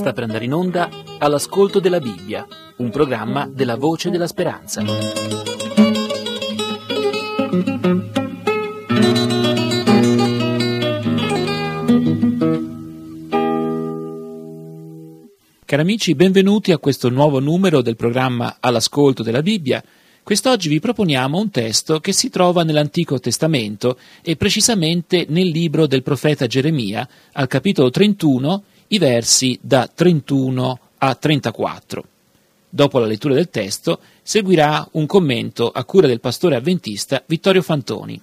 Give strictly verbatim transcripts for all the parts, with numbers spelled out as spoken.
Sta per andare in onda All'ascolto della Bibbia, un programma della Voce della Speranza. Cari amici, benvenuti a questo nuovo numero del programma All'ascolto della Bibbia. Quest'oggi vi proponiamo un testo che si trova nell'Antico Testamento e precisamente nel libro del profeta Geremia, al capitolo trentuno, i versi da trentuno a trentaquattro. Dopo la lettura del testo seguirà un commento a cura del pastore avventista Vittorio Fantoni.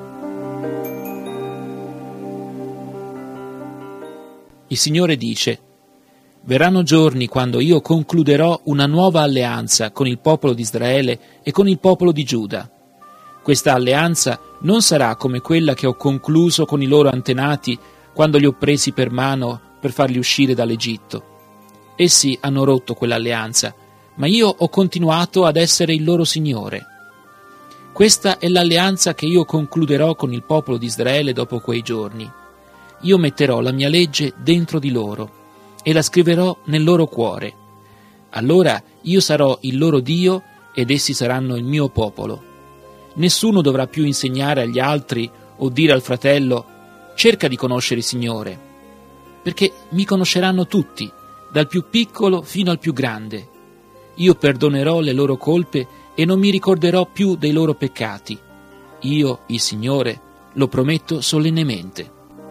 Il Signore dice: «Verranno giorni quando io concluderò una nuova alleanza con il popolo di Israele e con il popolo di Giuda. Questa alleanza non sarà come quella che ho concluso con i loro antenati quando li ho presi per mano per farli uscire dall'Egitto. Essi hanno rotto quell'alleanza, ma io ho continuato ad essere il loro Signore. Questa è l'alleanza che io concluderò con il popolo di Israele dopo quei giorni. Io metterò la mia legge dentro di loro e la scriverò nel loro cuore. Allora io sarò il loro Dio ed essi saranno il mio popolo. Nessuno dovrà più insegnare agli altri o dire al fratello: cerca di conoscere il Signore, perché mi conosceranno tutti, dal più piccolo fino al più grande. Io perdonerò le loro colpe e non mi ricorderò più dei loro peccati. Io, il Signore, lo prometto solennemente».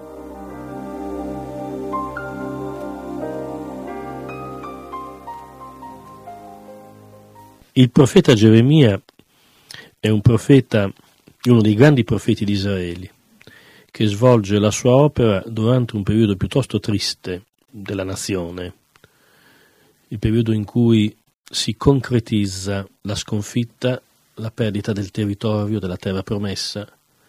Il profeta Geremia è un profeta, uno dei grandi profeti di Israele, che svolge la sua opera durante un periodo piuttosto triste della nazione, il periodo in cui si concretizza la sconfitta, la perdita del territorio, della terra promessa,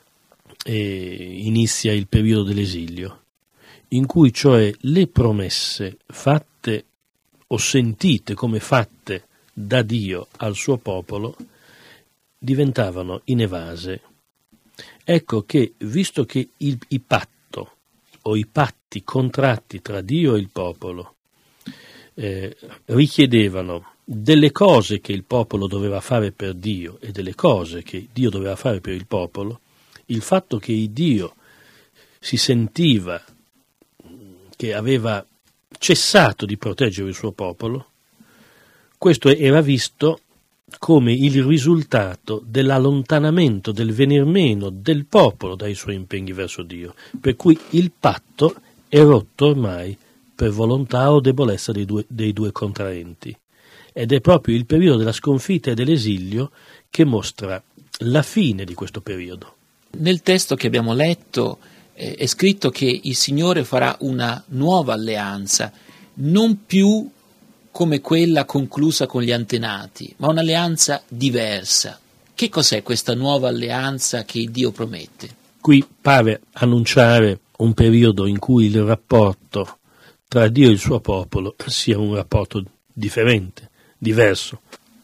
e inizia il periodo dell'esilio, in cui cioè le promesse fatte o sentite come fatte da Dio al suo popolo diventavano inevase. Ecco che, visto che il, il patto o i patti contratti tra Dio e il popolo eh, richiedevano delle cose che il popolo doveva fare per Dio e delle cose che Dio doveva fare per il popolo, il fatto che il Dio si sentiva che aveva cessato di proteggere il suo popolo, questo era visto come il risultato dell'allontanamento, del venir meno del popolo dai suoi impegni verso Dio, per cui il patto è rotto ormai per volontà o debolezza dei due, dei due contraenti. Ed è proprio il periodo della sconfitta e dell'esilio che mostra la fine di questo periodo. Nel testo che abbiamo letto eh, è scritto che il Signore farà una nuova alleanza, non più come quella conclusa con gli antenati, ma un'alleanza diversa. Che cos'è questa nuova alleanza che Dio promette? Qui pare annunciare un periodo in cui il rapporto tra Dio e il suo popolo sia un rapporto differente, diverso.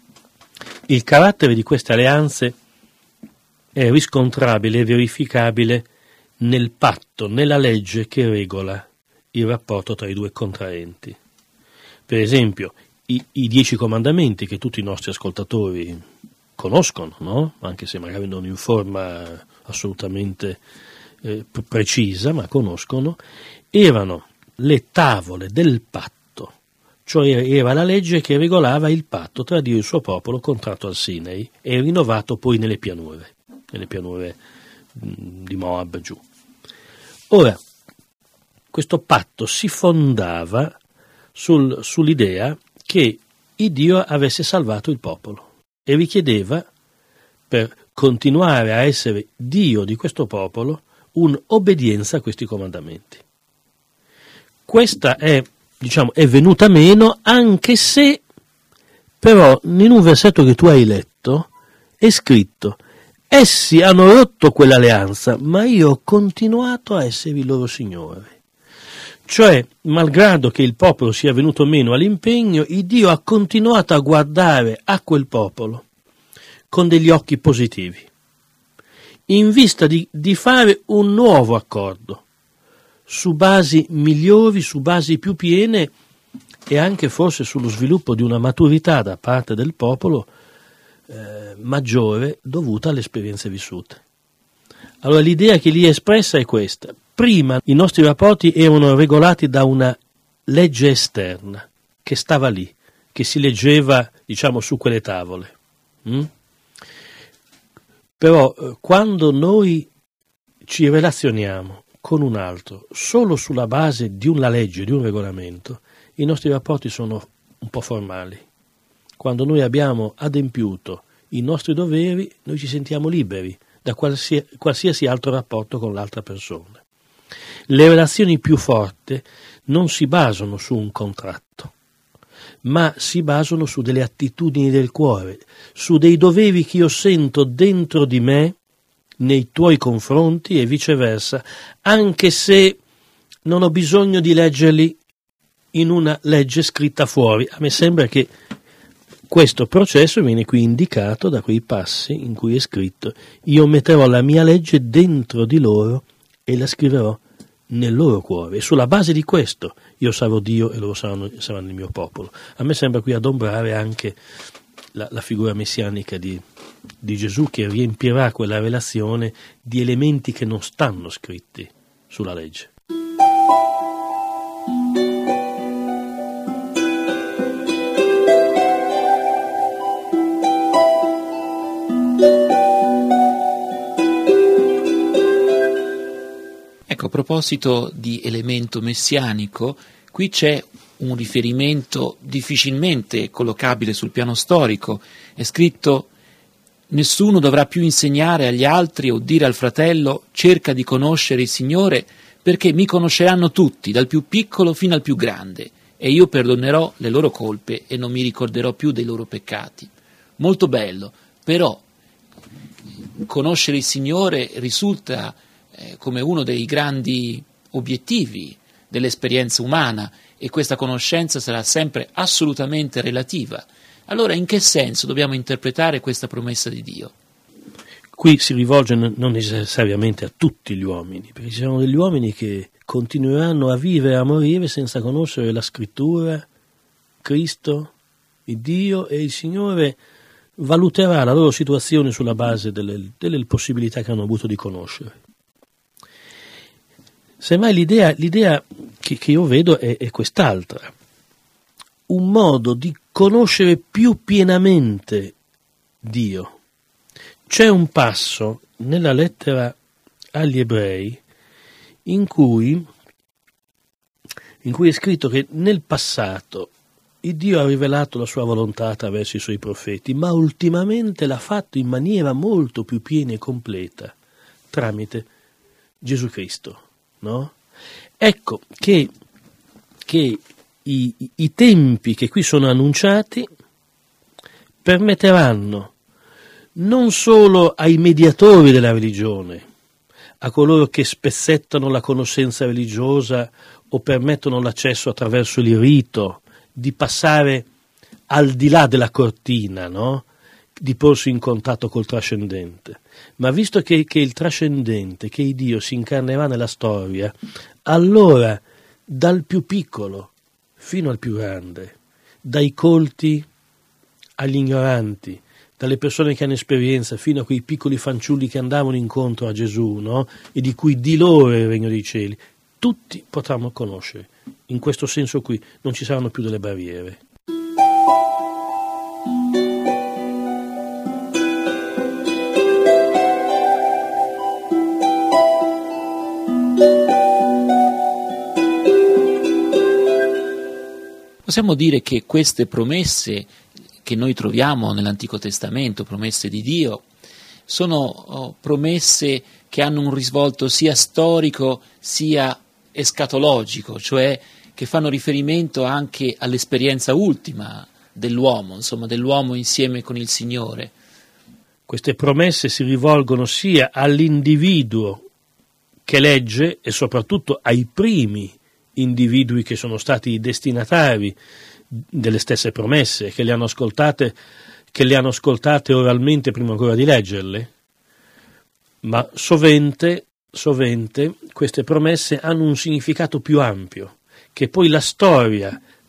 Il carattere di queste alleanze è riscontrabile e verificabile nel patto, nella legge che regola il rapporto tra i due contraenti. Per esempio, i, i dieci comandamenti che tutti i nostri ascoltatori conoscono, no? Anche se magari non in forma assolutamente eh, precisa, ma conoscono, erano le tavole del patto, cioè era la legge che regolava il patto tra Dio e il suo popolo contratto al Sinai e rinnovato poi nelle pianure, nelle pianure mh, di Moab giù. Ora, questo patto si fondava Sul, sull'idea che il Dio avesse salvato il popolo e richiedeva, per continuare a essere Dio di questo popolo, un'obbedienza a questi comandamenti. Questa è, diciamo, è venuta meno, anche se però in un versetto che tu hai letto è scritto: essi hanno rotto quell'alleanza, ma io ho continuato a essere il loro Signore. Cioè, malgrado che il popolo sia venuto meno all'impegno, il Dio ha continuato a guardare a quel popolo con degli occhi positivi, in vista di, di fare un nuovo accordo, su basi migliori, su basi più piene, e anche forse sullo sviluppo di una maturità da parte del popolo eh, maggiore dovuta alle esperienze vissute. Allora l'idea che lì è espressa è questa: prima i nostri rapporti erano regolati da una legge esterna che stava lì, che si leggeva, diciamo, su quelle tavole. Mm? Però eh, quando noi ci relazioniamo con un altro solo sulla base di una legge, di un regolamento, i nostri rapporti sono un po' formali. Quando noi abbiamo adempiuto i nostri doveri, noi ci sentiamo liberi da qualsiasi, qualsiasi altro rapporto con l'altra persona. Le relazioni più forti non si basano su un contratto, ma si basano su delle attitudini del cuore, su dei doveri che io sento dentro di me nei tuoi confronti e viceversa, anche se non ho bisogno di leggerli in una legge scritta fuori. A me sembra che questo processo viene qui indicato da quei passi in cui è scritto: io metterò la mia legge dentro di loro e la scriverò nel loro cuore, e sulla base di questo io sarò Dio e loro saranno, saranno il mio popolo. A me sembra qui adombrare anche la, la figura messianica di, di Gesù, che riempirà quella relazione di elementi che non stanno scritti sulla legge. Ecco, a proposito di elemento messianico, qui c'è un riferimento difficilmente collocabile sul piano storico. È scritto: nessuno dovrà più insegnare agli altri o dire al fratello cerca di conoscere il Signore, perché mi conosceranno tutti, dal più piccolo fino al più grande, e io perdonerò le loro colpe e non mi ricorderò più dei loro peccati. Molto bello, però conoscere il Signore risulta eh, come uno dei grandi obiettivi dell'esperienza umana, e questa conoscenza sarà sempre assolutamente relativa. Allora, in che senso dobbiamo interpretare questa promessa di Dio? Qui si rivolge non necessariamente a tutti gli uomini, perché ci sono degli uomini che continueranno a vivere e a morire senza conoscere la Scrittura, Cristo, il Dio, e il Signore valuterà la loro situazione sulla base delle, delle possibilità che hanno avuto di conoscere. Semmai l'idea, l'idea che, che io vedo è, è quest'altra: un modo di conoscere più pienamente Dio. C'è un passo nella lettera agli Ebrei in cui, in cui è scritto che nel passato il Dio ha rivelato la sua volontà attraverso i suoi profeti, ma ultimamente l'ha fatto in maniera molto più piena e completa tramite Gesù Cristo. No? Ecco che, che i, i tempi che qui sono annunciati permetteranno non solo ai mediatori della religione, a coloro che spezzettano la conoscenza religiosa o permettono l'accesso attraverso il rito, di passare al di là della cortina, no? Di porsi in contatto col trascendente. Ma visto che, che il trascendente, che il Dio si incarnerà nella storia, allora dal più piccolo fino al più grande, dai colti agli ignoranti, dalle persone che hanno esperienza fino a quei piccoli fanciulli che andavano incontro a Gesù, no? E di cui di loro è il regno dei cieli, tutti potranno conoscere. In questo senso qui non ci saranno più delle barriere. Possiamo dire che queste promesse che noi troviamo nell'Antico Testamento, promesse di Dio, sono oh, promesse che hanno un risvolto sia storico sia escatologico, cioè che fanno riferimento anche all'esperienza ultima dell'uomo, insomma dell'uomo insieme con il Signore. Queste promesse si rivolgono sia all'individuo che legge e soprattutto ai primi individui che sono stati i destinatari delle stesse promesse, che le hanno ascoltate, che le hanno ascoltate oralmente prima ancora di leggerle, ma sovente, sovente queste promesse hanno un significato più ampio, che poi la storia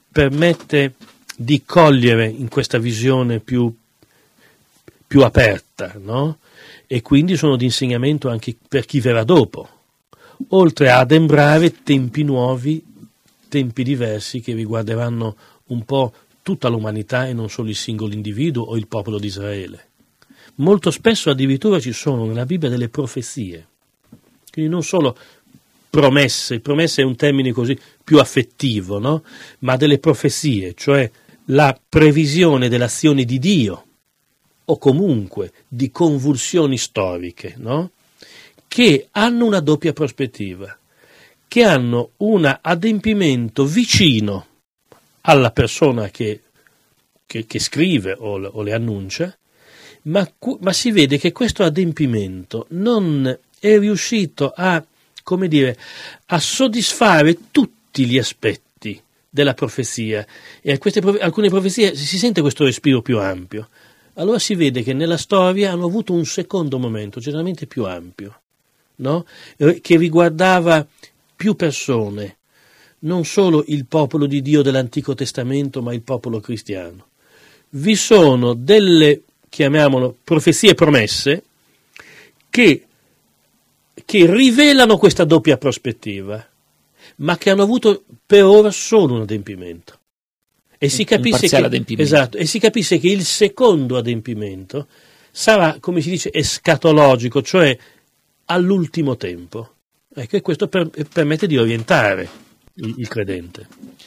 permette di cogliere in questa visione più, più aperta, no? E quindi sono di insegnamento anche per chi verrà dopo, oltre ad adembrare tempi nuovi, tempi diversi che riguarderanno un po' tutta l'umanità e non solo il singolo individuo o il popolo di Israele. Molto spesso addirittura ci sono nella Bibbia delle profezie, quindi non solo promesse, promesse è un termine così più affettivo, no? Ma delle profezie, cioè la previsione dell'azione di Dio o comunque di convulsioni storiche, no? Che hanno una doppia prospettiva, che hanno un adempimento vicino alla persona che, che, che scrive o, o le annuncia, ma, ma si vede che questo adempimento non è riuscito a, come dire, a soddisfare tutti gli aspetti della profezia, e a queste, alcune profezie si sente questo respiro più ampio. Allora si vede che nella storia hanno avuto un secondo momento, generalmente più ampio, no? Che riguardava più persone, non solo il popolo di Dio dell'Antico Testamento, ma il popolo cristiano. Vi sono delle, chiamiamolo, profezie promesse che, che rivelano questa doppia prospettiva, ma che hanno avuto per ora solo un adempimento. E si capisce che, adempimento. Esatto, e si capisce che il secondo adempimento sarà, come si dice, escatologico, cioè all'ultimo tempo. Ecco, e questo per, permette di orientare il, il credente.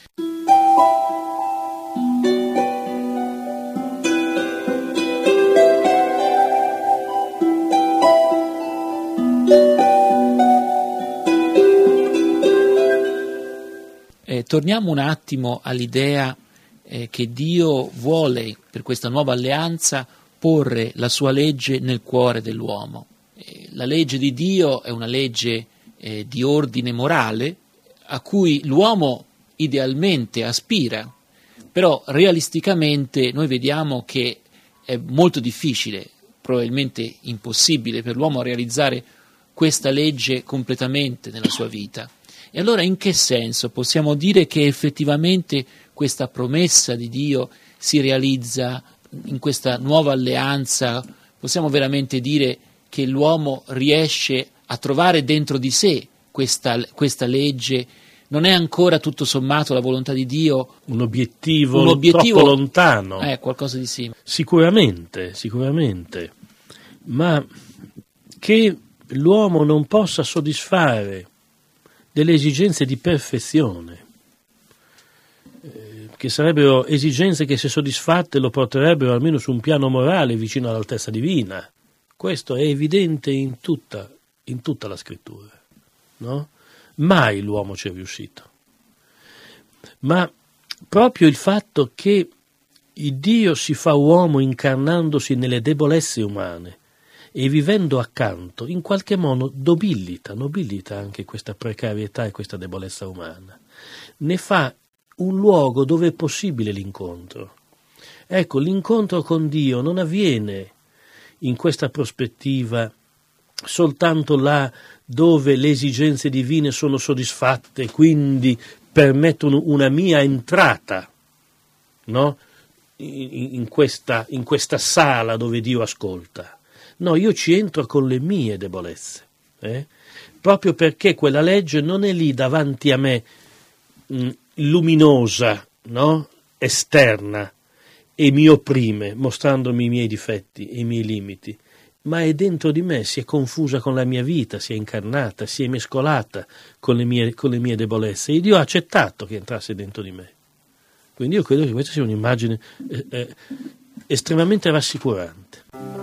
Eh, torniamo un attimo all'idea eh, che Dio vuole per questa nuova alleanza porre la sua legge nel cuore dell'uomo. Eh, la legge di Dio è una legge eh, di ordine morale a cui l'uomo idealmente aspira, però realisticamente noi vediamo che è molto difficile, probabilmente impossibile per l'uomo realizzare questa legge completamente nella sua vita. E allora in che senso possiamo dire che effettivamente questa promessa di Dio si realizza in questa nuova alleanza? Possiamo veramente dire che l'uomo riesce a trovare dentro di sé questa, questa legge? Non è ancora tutto sommato la volontà di Dio un obiettivo, un obiettivo troppo lontano? Eh, qualcosa di simile. Sicuramente, sicuramente. Ma che l'uomo non possa soddisfare delle esigenze di perfezione, eh, che sarebbero esigenze che se soddisfatte lo porterebbero almeno su un piano morale vicino all'altezza divina. Questo è evidente in tutta, in tutta la scrittura, no? Mai l'uomo ci è riuscito. Ma proprio il fatto che il Dio si fa uomo incarnandosi nelle debolezze umane e vivendo accanto, in qualche modo nobilita, nobilita anche questa precarietà e questa debolezza umana. Ne fa un luogo dove è possibile l'incontro. Ecco, l'incontro con Dio non avviene in questa prospettiva soltanto là dove le esigenze divine sono soddisfatte, quindi permettono una mia entrata, no? in, in, questa, in questa sala dove Dio ascolta. No, io ci entro con le mie debolezze, eh? proprio perché quella legge non è lì davanti a me mh, luminosa, no? esterna, e mi opprime, mostrandomi i miei difetti e i miei limiti, ma è dentro di me, si è confusa con la mia vita, si è incarnata, si è mescolata con le mie, con le mie debolezze, e Dio ha accettato che entrasse dentro di me. Quindi io credo che questa sia un'immagine eh, eh, estremamente rassicurante.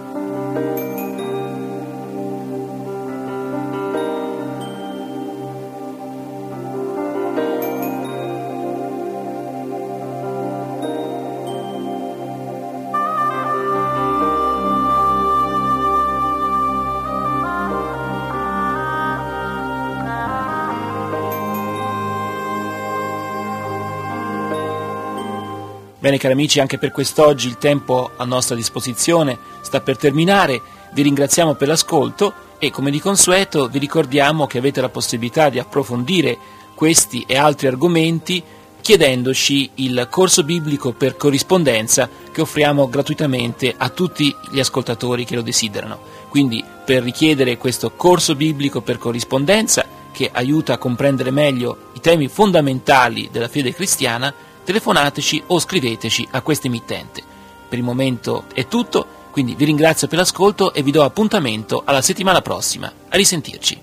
Bene cari amici, anche per quest'oggi il tempo a nostra disposizione sta per terminare. Vi ringraziamo per l'ascolto e, come di consueto, vi ricordiamo che avete la possibilità di approfondire questi e altri argomenti chiedendoci il corso biblico per corrispondenza che offriamo gratuitamente a tutti gli ascoltatori che lo desiderano. Quindi per richiedere questo corso biblico per corrispondenza che aiuta a comprendere meglio i temi fondamentali della fede cristiana, telefonateci o scriveteci a questa emittente. Per il momento è tutto, quindi vi ringrazio per l'ascolto e vi do appuntamento alla settimana prossima. A risentirci.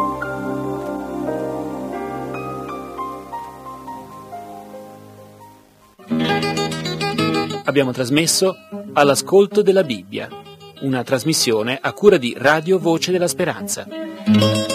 Abbiamo trasmesso All'ascolto della Bibbia, una trasmissione a cura di Radio Voce della Speranza.